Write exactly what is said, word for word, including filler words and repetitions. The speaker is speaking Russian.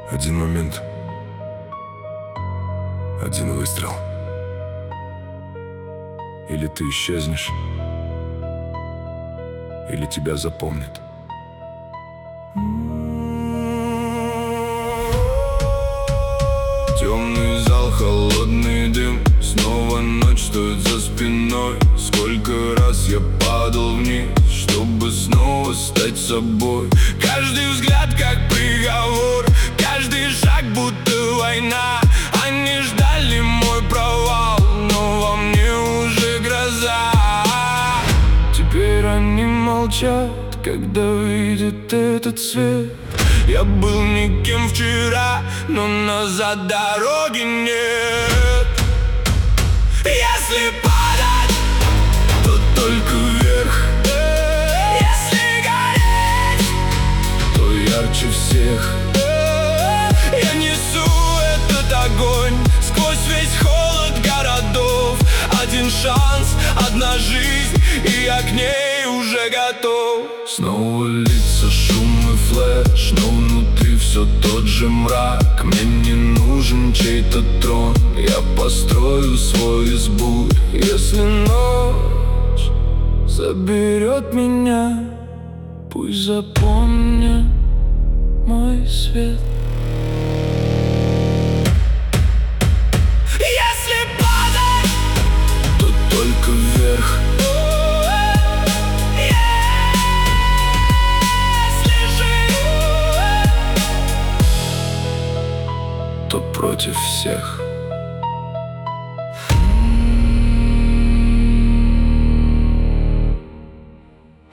Один момент, один выстрел. Или ты исчезнешь, или тебя запомнят. Темный зал, холодный дым, снова ночь стоит за спиной. Сколько раз я падал вниз, чтобы снова стать собой. Каждый взгляд как приговор, каждый шаг будто война. Они ждали мой провал, но во мне уже гроза. Теперь они молчат, когда видят этот свет. Я был никем вчера, но назад дороги нет. Если падать, то только вверх. Если гореть, то ярче всех. Я несу этот огонь сквозь весь холод городов. Один шанс, одна жизнь, и я к ней уже готов. Снова лица, шум и флэш, но внутри все тот же мрак. Мне не нужен чей-то трон, я построю свой избу. Если ночь заберет меня, пусть запомнит мой свет. Если падать, то только вверх. То против всех.